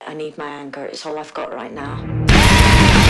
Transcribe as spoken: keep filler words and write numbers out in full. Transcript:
I need my anger. It's all I've got right now.